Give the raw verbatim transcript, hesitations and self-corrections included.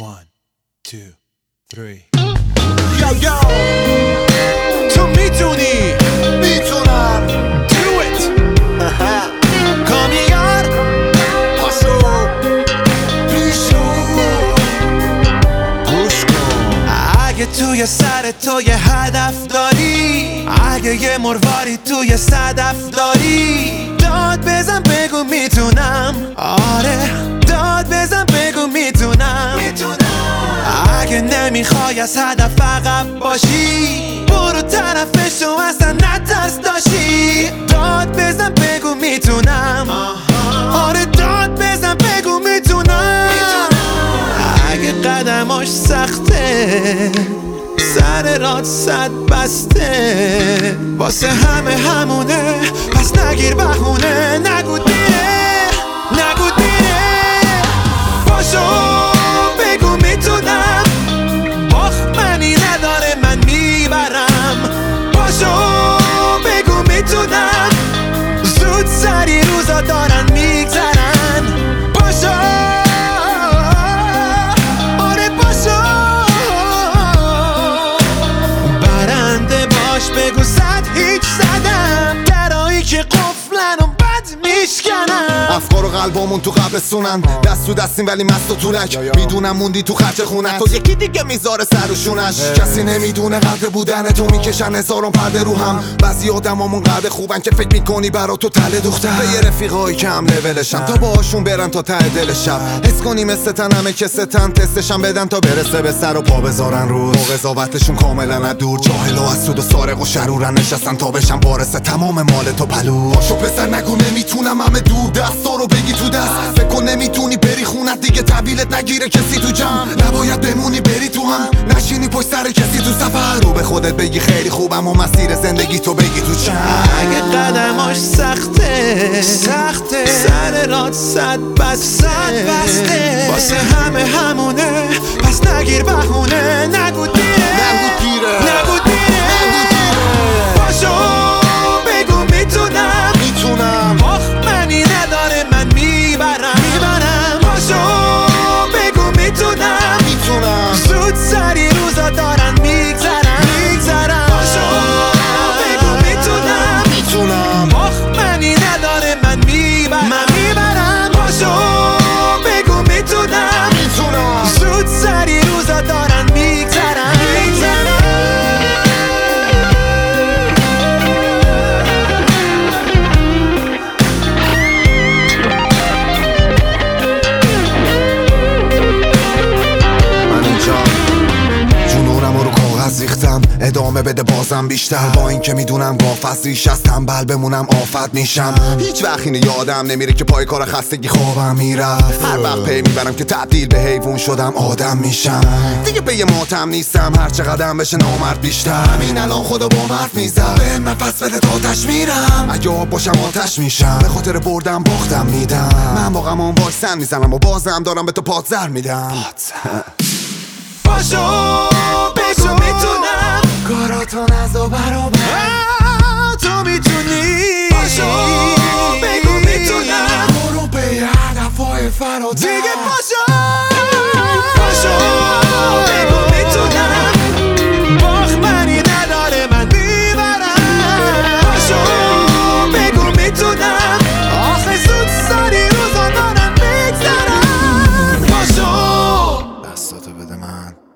One, two, three. Yo yo تو میتونی میتونم Do it کامیار پاشو پیشو گوش کن اگه توی سر تو یه هدف داری اگه یه مرواری توی صدف داری داد بزن بگو میتونم آره داد بزن بگو میتونم اگه نمیخوای از هدف عقب باشی برو طرفشو اصلا نترس داشی داد بزن بگو میتونم آره داد بزن بگو میتونم اگه قدماش سخته سر راد صد بسته واسه همه همونه پس نگیر بهونه نگو دیره نگو دیره باشو بگو میتونم باخمنی نداره من میبرم باشو بگو میتونم زود سری روزا دارن میگذرن باشو آره باشو برنده باش بگو صد هیچ زدم درایی که قفلن و بد میشکنم افکار و قلبامون تو قبرستونن دست تو دستیم ولی مست و طولک میدونم موندی تو خرچ خونت تو یکی دیگه میذاره سر و شونش کسی نمیدونه قدر بودن تو میکشن هزاران پرده رو هم بعضی آدمامون قدر خوبن که فکر میکنی برا تو تله دختر به یه رفیقایی که هم لولشن تا باهاشون برن تا ته دل شب حس کنی مثل تن همه که ستن تستشن بدن تا برسه به سر و پا بذارن روز با قضاوتشون کاملا از دور جاهل و حسود و سارق و شرورن نشستن تا بشن وارث تمام مال تو پلو باشو پسر نگو نمیتونم همه دور دستا رو بگی تو دست فکر کن نمیتونی بری خونت دیگه تحویلت نگیره کسی تو جمع نباید بمونی بری تو هم نشینی پشت سر کسی تو سفر رو به خودت بگی خیلی خوبم و مسیر زندگی تو بگی تو چند اگه قدماش سخته سخته سر راد صد بسته بسته واسه همه همونه پس نگیر بهونه نگو دیره نگو دیره نگو دیره باشو بگو میتونم میتونم باخمنی نداره من میبرم میبرم باشو بگو میتونم میتونم زود سری روزا دارن میگذرن میگذرن باشو بگو میتونم میتونم باخمنی نداره من میبرم من میبرم باشو بگو میتونم میتونم زود سری روزا دارن میگذرن میگذرن ریختم ادامه بده بازم بیشتر با این که میدونم گاف ریش از تنبل بمونم آفت میشم هیچ وقت اینه یادم نمیره که پای کار خستگی خوابم میرفت هر وقت پی میبرم که تبدیل به حیوان شدم آدم میشم دیگه پی ماتم نیستم هر چقدر بشه نامرد بیشتر این الان خدا با مرد میزم به من پس بده آتش میرم اگه آب باشم آتش میشم به خاطر بردم باختم میدم من با غمان واکسن میزنم و بازم دارم به تو پادزر میدم باشو بگو میتونم کاراتو نزا برابر تو میتونی باشو بگو میتونم برو به هدفای فراتر دیگه باشو باشو بگو میتونم باخمنی نداره من میبرم باشو بگو میتونم آخه زود سری روزا دارن میگذرن باشو دستاتو بده من